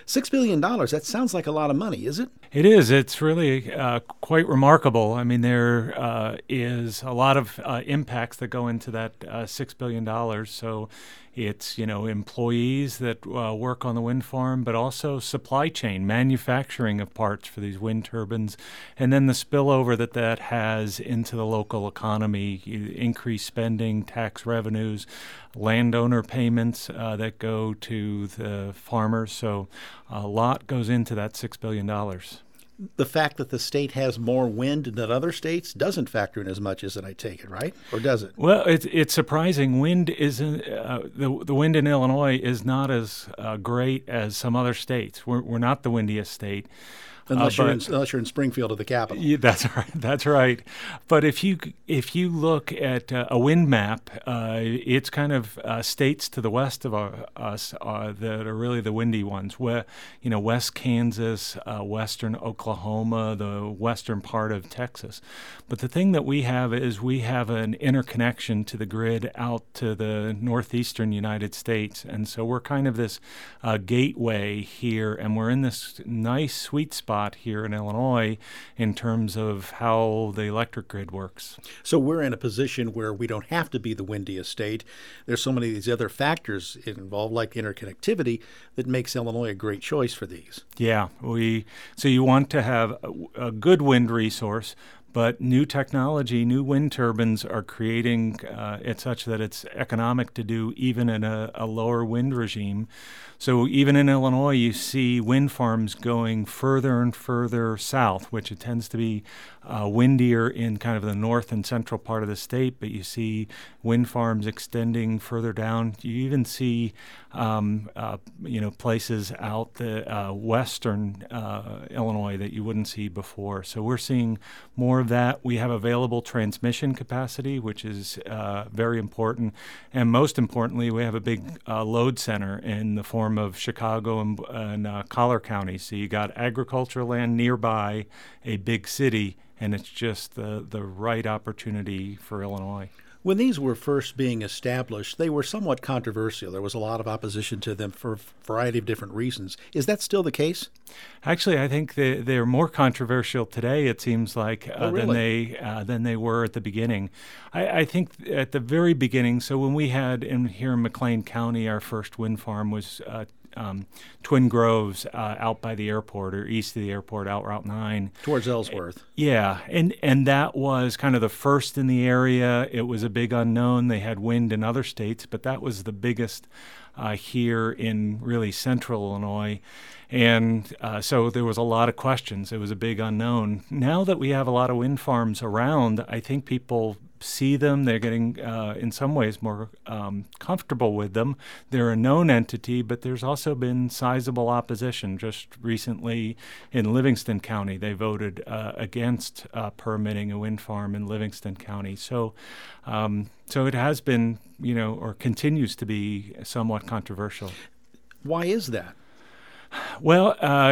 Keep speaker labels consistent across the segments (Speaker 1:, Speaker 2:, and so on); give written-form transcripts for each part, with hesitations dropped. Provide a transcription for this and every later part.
Speaker 1: $6 billion, that sounds like a lot of money, is it?
Speaker 2: It is. It's really quite remarkable. I mean, there is a lot of impacts that go into that $6 billion. So it's, employees that work on the wind farm, but also supply chain, manufacturing of parts for these wind turbines, and then the spillover that has into the local economy, increased spending, tax revenues, landowner payments that go to the farmers. So a lot goes into that $6 billion.
Speaker 1: The fact that the state has more wind than other states doesn't factor in as much as it, I take it, right? Or does it?
Speaker 2: Well, it's surprising. Wind isn't the wind in Illinois is not as great as some other states. We're not the windiest state.
Speaker 1: Unless you're in Springfield or the capital.
Speaker 2: Yeah, that's right. That's right. But if you look at a wind map, it's kind of states to the west of us that are really the windy ones. Where West Kansas, western Oklahoma, the western part of Texas. But the thing that we have is we have an interconnection to the grid out to the northeastern United States, and so we're kind of this gateway here, and we're in this nice sweet spot here in Illinois in terms of how the electric grid works.
Speaker 1: So we're in a position where we don't have to be the windiest state. There's so many of these other factors involved, like interconnectivity, that makes Illinois a great choice for these.
Speaker 2: Yeah, so you want to have a good wind resource, but new technology, new wind turbines are creating it such that it's economic to do even in a lower wind regime. So even in Illinois, you see wind farms going further and further south, which it tends to be windier in kind of the north and central part of the state, but you see wind farms extending further down. You even see places out the western Illinois that you wouldn't see before. So we're seeing more of that. We have available transmission capacity, which is very important. And most importantly, we have a big load center in the form of Chicago and Collier County. So you got agricultural land nearby a big city, and it's just the right opportunity for Illinois.
Speaker 1: When these were first being established, they were somewhat controversial. There was a lot of opposition to them for a variety of different reasons. Is that still the case?
Speaker 2: Actually, I think they're more controversial today, it seems like,
Speaker 1: really?
Speaker 2: than they were at the beginning. I think at the very beginning, so when we had here in McLean County, our first wind farm was Twin Groves out by the airport or east of the airport out Route 9.
Speaker 1: Towards Ellsworth.
Speaker 2: Yeah, and that was kind of the first in the area. It was a big unknown. They had wind in other states, but that was the biggest here in really central Illinois. And so there was a lot of questions. It was a big unknown. Now that we have a lot of wind farms around, I think people see them. They're getting, in some ways, more comfortable with them. They're a known entity, but there's also been sizable opposition. Just recently in Livingston County, they voted against permitting a wind farm in Livingston County. So it has been, or continues to be somewhat controversial.
Speaker 1: Why is that?
Speaker 2: Well,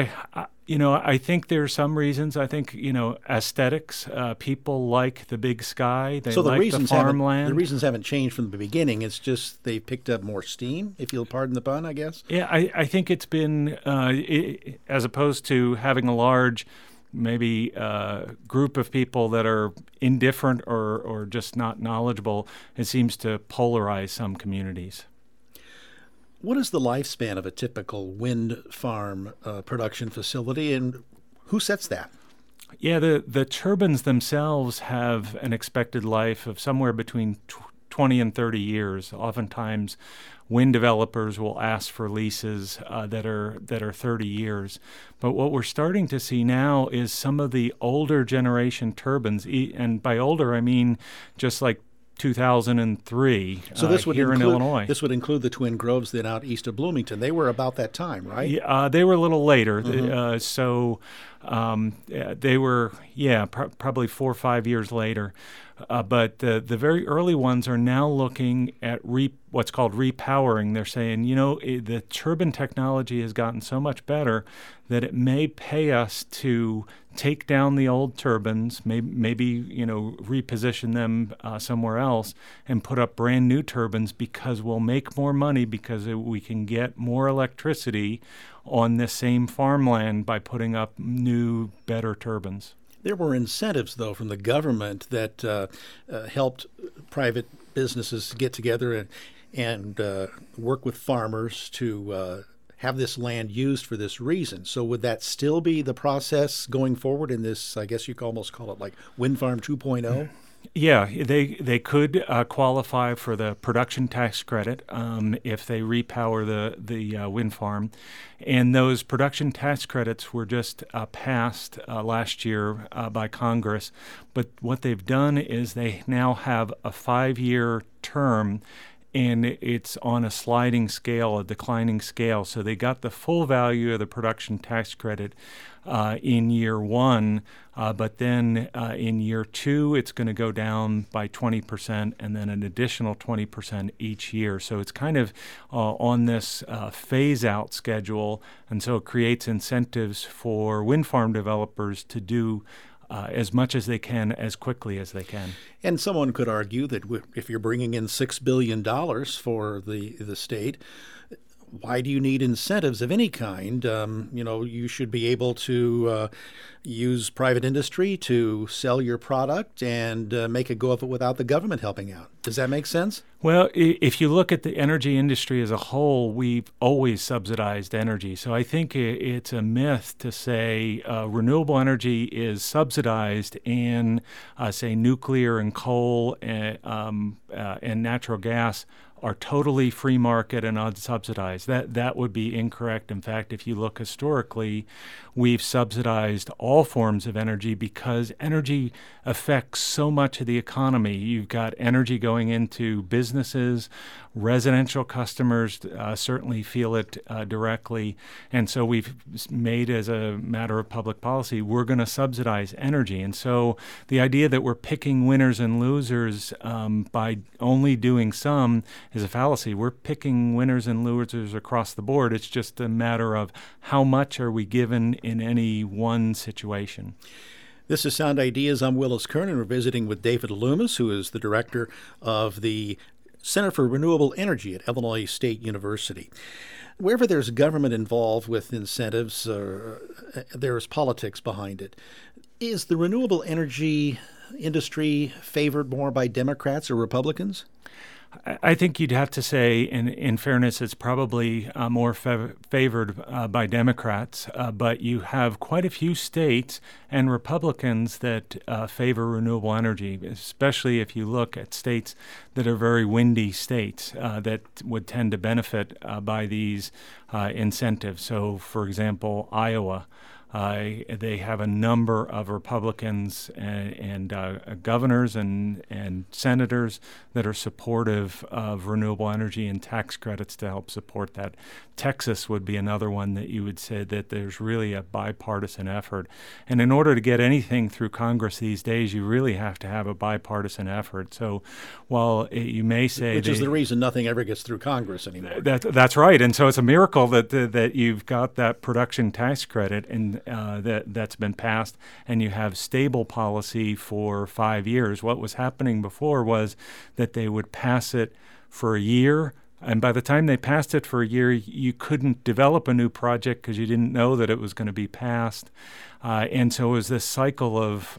Speaker 2: I think there are some reasons. I think, aesthetics. People like the big sky. They like the farmland.
Speaker 1: The reasons haven't changed from the beginning. It's just they picked up more steam, if you'll pardon the pun, I guess.
Speaker 2: Yeah, I think it's been, as opposed to having a large maybe group of people that are indifferent or just not knowledgeable, it seems to polarize some communities.
Speaker 1: What is the lifespan of a typical wind farm production facility, and who sets that?
Speaker 2: Yeah, the turbines themselves have an expected life of somewhere between 20 and 30 years. Oftentimes, wind developers will ask for leases that are 30 years. But what we're starting to see now is some of the older generation turbines, and by older I mean just like 2003
Speaker 1: so this would
Speaker 2: here in Illinois.
Speaker 1: This would include the Twin Groves then out east of Bloomington. They were about that time, right?
Speaker 2: Yeah, they were a little later.
Speaker 1: Mm-hmm.
Speaker 2: They were, probably 4 or 5 years later. But the very early ones are now looking at what's called repowering. They're saying, the turbine technology has gotten so much better that it may pay us to take down the old turbines, maybe reposition them somewhere else and put up brand new turbines, because we'll make more money because we can get more electricity on the same farmland by putting up new, better turbines.
Speaker 1: There were incentives, though, from the government that helped private businesses get together and work with farmers to have this land used for this reason. So would that still be the process going forward in this, I guess you could almost call it like Wind Farm 2.0?
Speaker 2: Yeah, they could qualify for the production tax credit if they repower the wind farm. And those production tax credits were just passed last year by Congress. But what they've done is they now have a 5-year term, and it's on a sliding scale, a declining scale. So they got the full value of the production tax credit in year 1, but then in year 2, it's going to go down by 20% and then an additional 20% each year. So it's kind of on this phase-out schedule, and so it creates incentives for wind farm developers to do as much as they can, as quickly as they can.
Speaker 1: And someone could argue that if you're bringing in $6 billion for the state, why do you need incentives of any kind? You should be able to use private industry to sell your product and make a go of it without the government helping out. Does that make sense?
Speaker 2: Well, if you look at the energy industry as a whole, we've always subsidized energy. So I think it's a myth to say renewable energy is subsidized and, say, nuclear and coal and natural gas are totally free market and unsubsidized. That would be incorrect. In fact, if you look historically, we've subsidized all forms of energy because energy affects so much of the economy. You've got energy going into businesses, residential customers certainly feel it directly. And so we've made, as a matter of public policy, we're going to subsidize energy. And so the idea that we're picking winners and losers by only doing some is a fallacy. We're picking winners and losers across the board. It's just a matter of how much are we given in any one situation.
Speaker 1: This is Sound Ideas. I'm Willis Kernan. We're visiting with David Loomis, who is the director of the Center for Renewable Energy at Illinois State University. Wherever there's government involved with incentives, there's politics behind it. Is the renewable energy industry favored more by Democrats or Republicans?
Speaker 2: I think you'd have to say, in fairness, it's probably more favored by Democrats, but you have quite a few states and Republicans that favor renewable energy, especially if you look at states that are very windy states that would tend to benefit by these incentives. So, for example, Iowa. They have a number of Republicans and governors and senators that are supportive of renewable energy and tax credits to help support that. Texas would be another one that you would say that there's really a bipartisan effort. And in order to get anything through Congress these days, you really have to have a bipartisan effort. So while you may say...
Speaker 1: Which is the reason nothing ever gets through Congress anymore.
Speaker 2: That's right. And so it's a miracle that you've got that production tax credit and that's been passed, and you have stable policy for 5 years. What was happening before was that they would pass it for a year, and by the time they passed it for a year, you couldn't develop a new project because you didn't know that it was going to be passed. And so it was this cycle of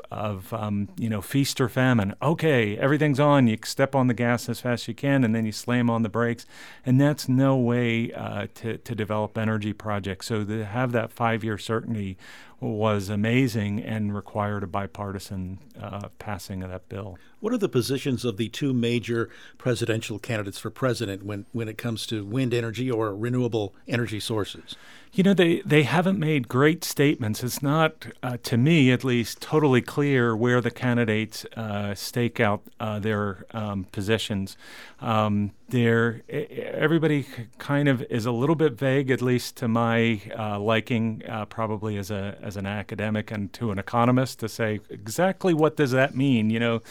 Speaker 2: feast or famine. Okay, everything's on. You step on the gas as fast as you can, and then you slam on the brakes. And that's no way to develop energy projects. So to have that 5-year certainty was amazing and required a bipartisan passing of that bill.
Speaker 1: What are the positions of the two major presidential candidates for president when it comes to wind energy or renewable energy sources?
Speaker 2: They haven't made great statements. It's not, to me at least, totally clear where the candidates stake out their positions. Everybody kind of is a little bit vague, at least to my liking, probably as an academic and to an economist, to say exactly what does that mean,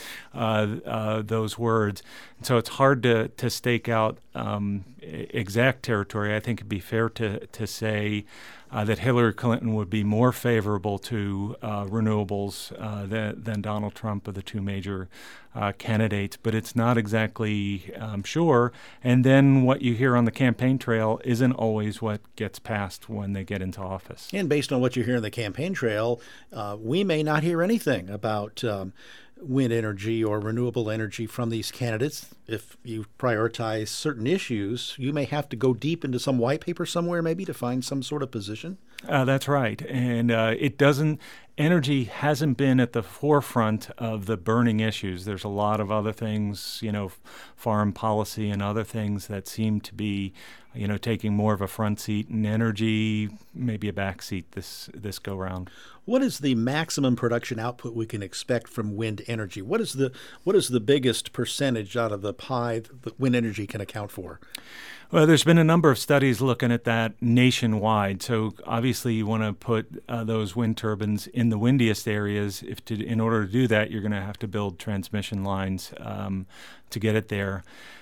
Speaker 2: those words. And so it's hard to stake out exact territory. I think it'd be fair to say that Hillary Clinton would be more favorable to renewables than Donald Trump of the two major candidates, but it's not exactly sure. And then what you hear on the campaign trail isn't always what gets passed when they get into office.
Speaker 1: And based on what you hear on the campaign trail, we may not hear anything about wind energy or renewable energy from these candidates. If you prioritize certain issues, you may have to go deep into some white paper somewhere maybe to find some sort of position.
Speaker 2: That's right. And energy hasn't been at the forefront of the burning issues. There's a lot of other things, foreign policy and other things that seem to be, taking more of a front seat, and energy maybe a back seat this go round.
Speaker 1: What is the maximum production output we can expect from wind energy? What is the biggest percentage out of the pie that wind energy can account for?
Speaker 2: Well, there's been a number of studies looking at that nationwide. So obviously you want to put those wind turbines in the windiest areas. In order to do that, you're going to have to build transmission lines to get it there.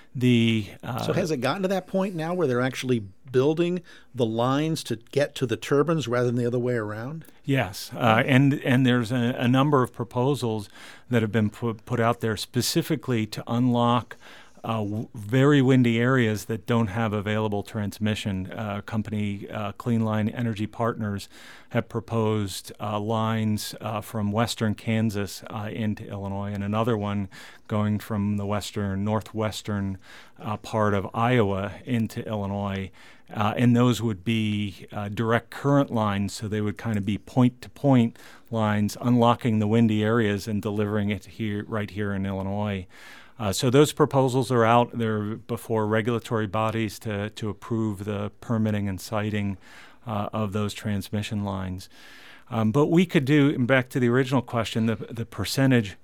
Speaker 2: So has it gotten to that point now where they're actually building the lines to get to the turbines rather than the other way around? Yes, and there's a number of proposals that have been put out there specifically to unlock very windy areas that don't have available transmission. Company Clean Line Energy Partners have proposed lines from western Kansas into Illinois, and another one going from the northwestern part of Iowa into Illinois. And those would be direct current lines, so they would kind of be point-to-point lines, unlocking the windy areas and delivering it right here in Illinois. So those proposals are out. They're before regulatory bodies to approve the permitting and siting of those transmission lines. But we could do, back to the original question, the percentage,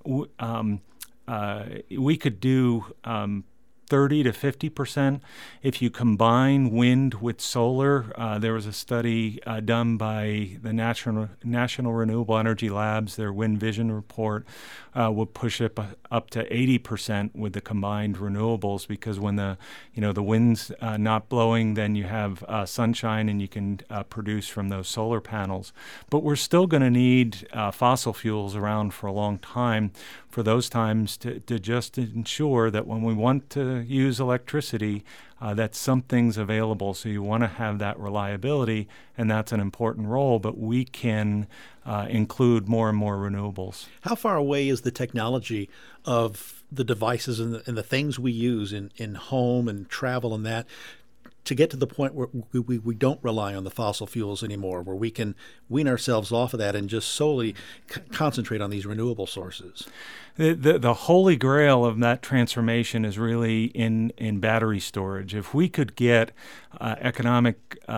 Speaker 2: we could do 30 to 50% if you combine wind with solar. There was a study done by the National Renewable Energy Labs. Their Wind Vision report would push it up to 80% with the combined renewables, because when the wind's not blowing, then you have sunshine and you can produce from those solar panels. But we're still going to need fossil fuels around for a long time for those times to just ensure that when we want to use electricity, that something's available. So you want to have that reliability, and that's an important role, but we can include more and more renewables.
Speaker 1: How far away is the technology of the devices and the things we use in home and travel and that to get to the point where we don't rely on the fossil fuels anymore, where we can wean ourselves off of that and just solely concentrate on these renewable sources?
Speaker 2: The holy grail of that transformation is really in battery storage. If we could get economic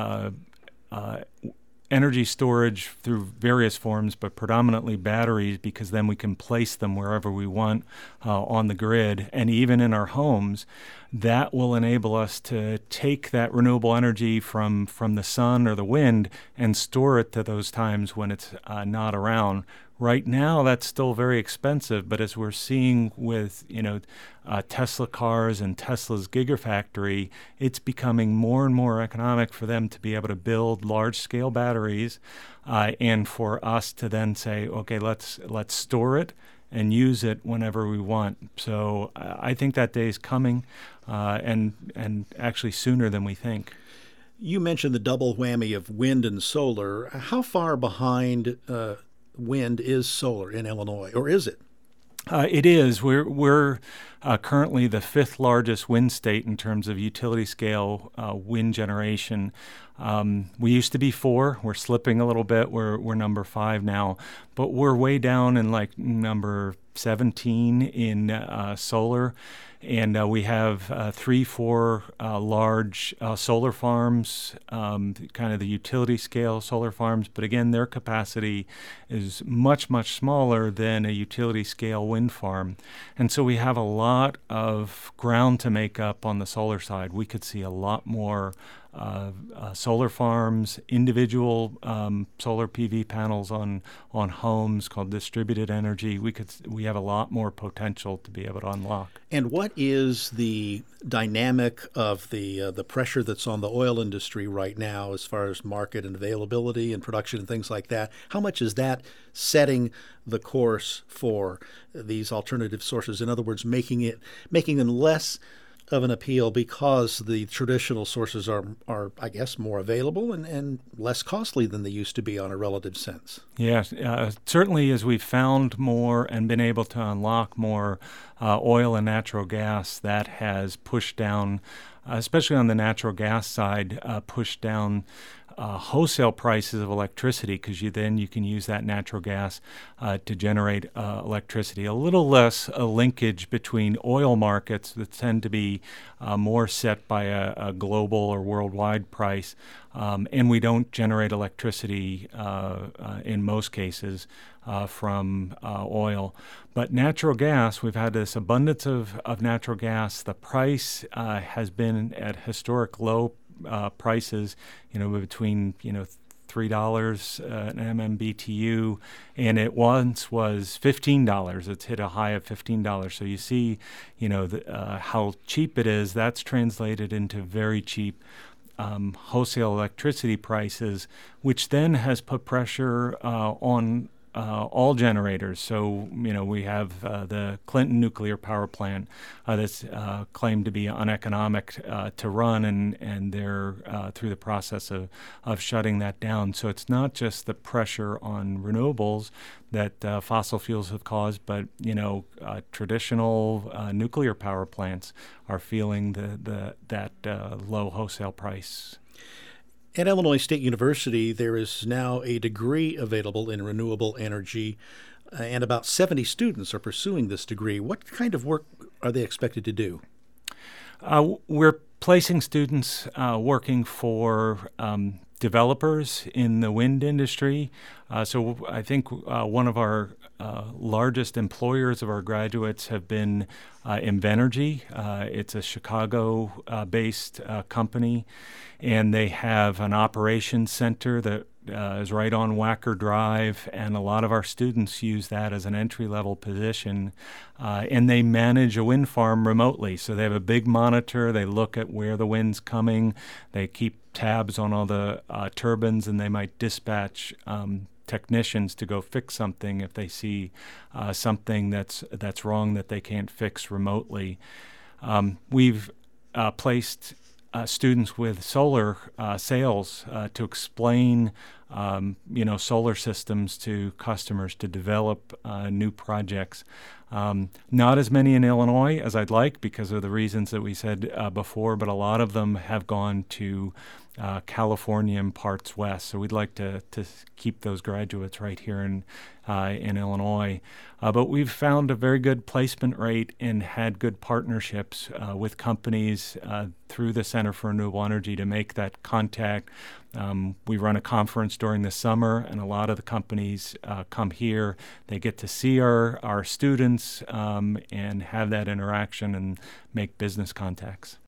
Speaker 2: energy storage through various forms, but predominantly batteries, because then we can place them wherever we want on the grid and even in our homes, that will enable us to take that renewable energy from the sun or the wind and store it to those times when it's not around. Right now, that's still very expensive, but as we're seeing with Tesla cars and Tesla's Gigafactory, it's becoming more and more economic for them to be able to build large-scale batteries, and for us to then say, okay, let's store it and use it whenever we want. So I think that day is coming, and actually sooner than we think.
Speaker 1: You mentioned the double whammy of wind and solar. How far behind wind is solar in Illinois, or is it?
Speaker 2: It is. We're currently the fifth largest wind state in terms of utility scale wind generation. We used to be 4. We're slipping a little bit. We're number 5 now, but we're way down in like number 17 in solar. And we have 3-4 large solar farms, kind of the utility scale solar farms. But again, their capacity is much, much smaller than a utility scale wind farm. And so we have a lot of ground to make up on the solar side. We could see a lot more solar farms, individual solar PV panels on homes called distributed energy. We have a lot more potential to be able to unlock.
Speaker 1: And what is the dynamic of the pressure that's on the oil industry right now as far as market and availability and production and things like that? How much is that setting the course for these alternative sources? In other words, making them less of an appeal because the traditional sources are I guess, more available and less costly than they used to be on a relative sense.
Speaker 2: Yes, certainly as we've found more and been able to unlock more oil and natural gas, that has pushed down, especially on the natural gas side, pushed down wholesale prices of electricity, because you can use that natural gas to generate electricity. A little less a linkage between oil markets that tend to be more set by a global or worldwide price, and we don't generate electricity in most cases from oil. But natural gas, we've had this abundance of natural gas. The price has been at historic low prices, between $3 an MMBTU, and it once was $15. It's hit a high of $15. So you see, how cheap it is. That's translated into very cheap wholesale electricity prices, which then has put pressure on all generators. So, we have the Clinton nuclear power plant that's claimed to be uneconomic to run, and they're through the process of shutting that down. So it's not just the pressure on renewables that fossil fuels have caused, but, traditional nuclear power plants are feeling that low wholesale price.
Speaker 1: At Illinois State University, there is now a degree available in renewable energy, and about 70 students are pursuing this degree. What kind of work are they expected to do?
Speaker 2: We're placing students working for developers in the wind industry. So I think one of our largest employers of our graduates have been Invenergy. It's a Chicago-based company, and they have an operations center that is right on Wacker Drive, and a lot of our students use that as an entry-level position. And they manage a wind farm remotely. So they have a big monitor. They look at where the wind's coming. They keep tabs on all the turbines, and they might dispatch technicians to go fix something if they see something that's wrong that they can't fix remotely. We've placed students with solar sales to explain solar systems to customers to develop new projects. Not as many in Illinois as I'd like because of the reasons that we said before, but a lot of them have gone to California and parts west. So we'd like to keep those graduates right here in Illinois. But we've found a very good placement rate and had good partnerships with companies through the Center for Renewable Energy to make that contact. We run a conference during the summer, and a lot of the companies come here. They get to see our students and have that interaction and make business contacts.